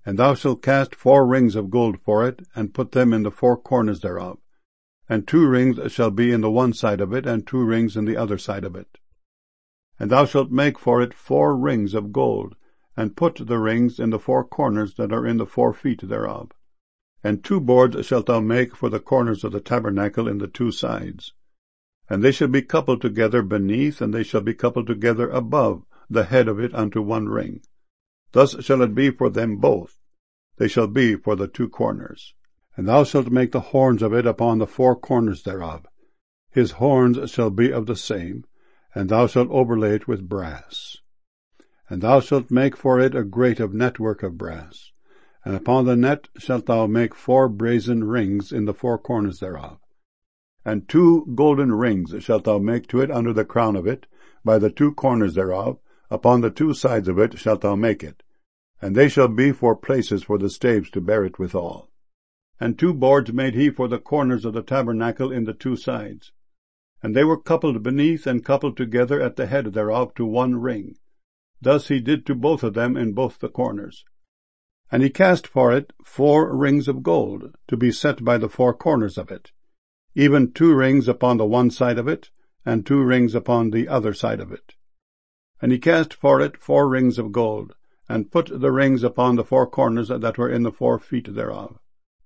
And thou shalt cast 4 rings of gold for it, and put them in the 4 corners thereof. And 2 rings shall be in the one side of it, and 2 rings in the other side of it. And thou shalt make for it 4 rings of gold, and put the rings in the 4 corners that are in the 4 feet thereof. And 2 boards shalt thou make for the corners of the tabernacle in the 2 sides. And they shall be coupled together beneath, and they shall be coupled together above the head of it unto 1 ring. Thus shall it be for them both. They shall be for the 2 corners. And thou shalt make the horns of it upon the 4 corners thereof. His horns shall be of the same, and thou shalt overlay it with brass. And thou shalt make for it a grate of network of brass. And upon the net shalt thou make 4 brazen rings in the 4 corners thereof. And 2 golden rings shalt thou make to it under the crown of it, by the 2 corners thereof, upon the 2 sides of it shalt thou make it. And they shall be for places for the staves to bear it withal. And 2 boards made he for the corners of the tabernacle in the 2 sides. And they were coupled beneath and coupled together at the head thereof to 1 ring. Thus he did to both of them in both the corners. And he cast for it 4 rings of gold, to be set by the 4 corners of it, even 2 rings upon the one side of it, and 2 rings upon the other side of it. And he cast for it 4 rings of gold, and put the rings upon the 4 corners that were in the 4 feet thereof.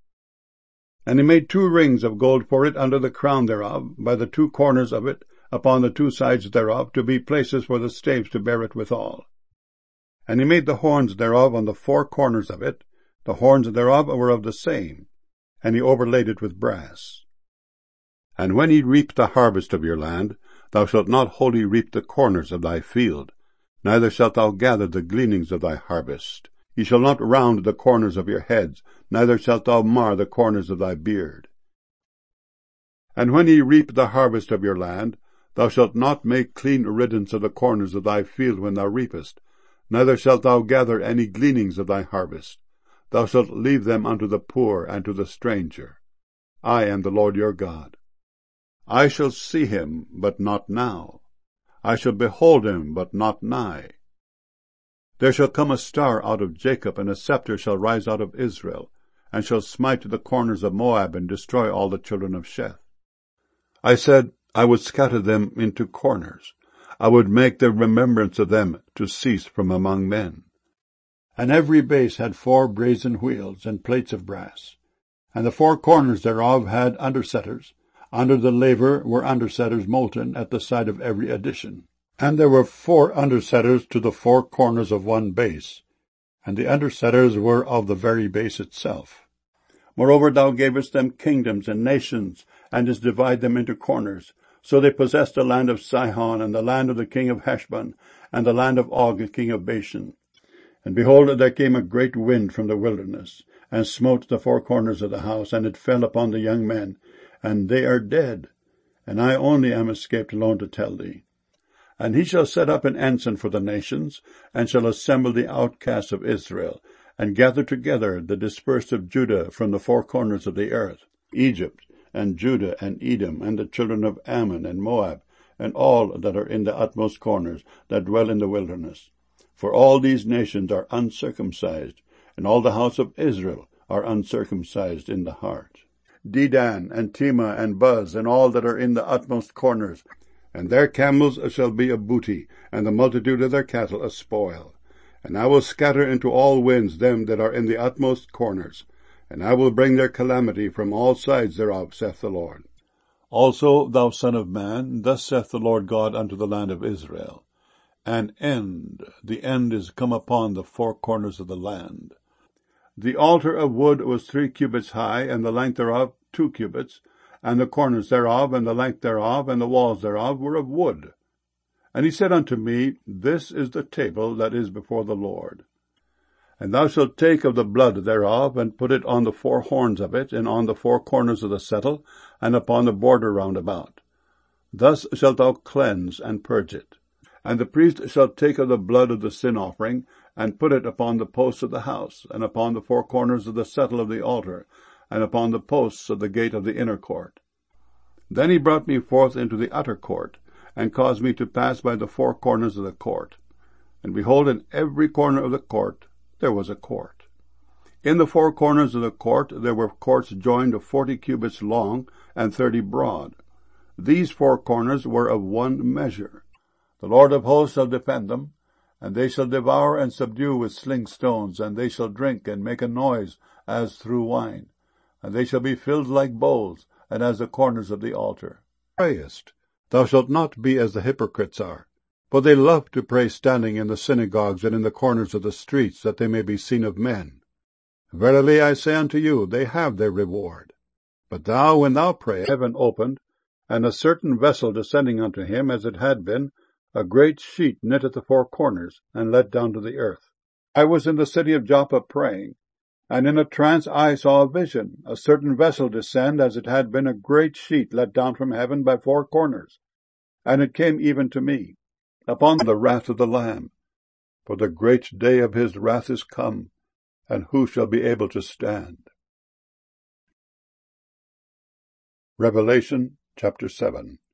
And he made 2 rings of gold for it under the crown thereof, by the 2 corners of it, upon the 2 sides thereof, to be places for the staves to bear it withal. And he made the horns thereof on the 4 corners of it. The horns thereof were of the same, and he overlaid it with brass. And when ye reap the harvest of your land, thou shalt not wholly reap the corners of thy field, neither shalt thou gather the gleanings of thy harvest. Ye shall not round the corners of your heads, neither shalt thou mar the corners of thy beard. And when ye reap the harvest of your land, thou shalt not make clean riddance of the corners of thy field when thou reapest, neither shalt thou gather any gleanings of thy harvest. Thou shalt leave them unto the poor and to the stranger. I am the Lord your God. I shall see him, but not now. I shall behold him, but not nigh. There shall come a star out of Jacob, and a scepter shall rise out of Israel, and shall smite the corners of Moab, and destroy all the children of Sheth. I said, I would scatter them into corners. I would make the remembrance of them to cease from among men. And every base had 4 brazen wheels, and plates of brass. And the 4 corners thereof had undersetters. Under the laver were undersetters molten at the side of every addition. And there were 4 undersetters to the 4 corners of 1 base, and the undersetters were of the very base itself. Moreover, thou gavest them kingdoms and nations, and didst divide them into corners. So they possessed the land of Sihon, and the land of the king of Heshbon, and the land of Og, king of Bashan. And behold, there came a great wind from the wilderness, and smote the 4 corners of the house, and it fell upon the young men, and they are dead. And I only am escaped alone to tell thee. And he shall set up an ensign for the nations, and shall assemble the outcasts of Israel, and gather together the dispersed of Judah from the 4 corners of the earth, Egypt, and Judah, and Edom, and the children of Ammon, and Moab, and all that are in the utmost corners, that dwell in the wilderness. For all these nations are uncircumcised, and all the house of Israel are uncircumcised in the heart. Dedan, and Tema, and Buz, and all that are in the utmost corners, and their camels shall be a booty, and the multitude of their cattle a spoil. And I will scatter into all winds them that are in the utmost corners, and I will bring their calamity from all sides thereof, saith the Lord. Also, thou son of man, thus saith the Lord God unto the land of Israel, the end is come upon the 4 corners of the land. The altar of wood was 3 cubits high, and the length thereof 2 cubits, and the corners thereof, and the length thereof, and the walls thereof were of wood. And he said unto me, This is the table that is before the Lord. And thou shalt take of the blood thereof, and put it on the 4 horns of it, and on the 4 corners of the settle, and upon the border round about. Thus shalt thou cleanse and purge it. And the priest shall take of the blood of the sin offering, and put it upon the posts of the house, and upon the 4 corners of the settle of the altar, and upon the posts of the gate of the inner court. Then he brought me forth into the utter court, and caused me to pass by the 4 corners of the court. And behold, in every corner of the court there was a court. In the four corners of the court there were courts joined of 40 cubits long and 30 broad. These four corners were of one measure. The Lord of hosts shall defend them, and they shall devour and subdue with sling stones, and they shall drink and make a noise as through wine, and they shall be filled like bowls, and as the corners of the altar. Prayest, thou shalt not be as the hypocrites are, for they love to pray standing in the synagogues and in the corners of the streets, that they may be seen of men. Verily I say unto you, they have their reward. But thou, when thou prayest, heaven opened, and a certain vessel descending unto him, as it had been, a great sheet knit at the four corners, and let down to the earth. I was in the city of Joppa praying, and in a trance I saw a vision, a certain vessel descend, as it had been a great sheet let down from heaven by four corners. And it came even to me, upon the wrath of the Lamb. For the great day of his wrath is come, and who shall be able to stand? Revelation chapter 7.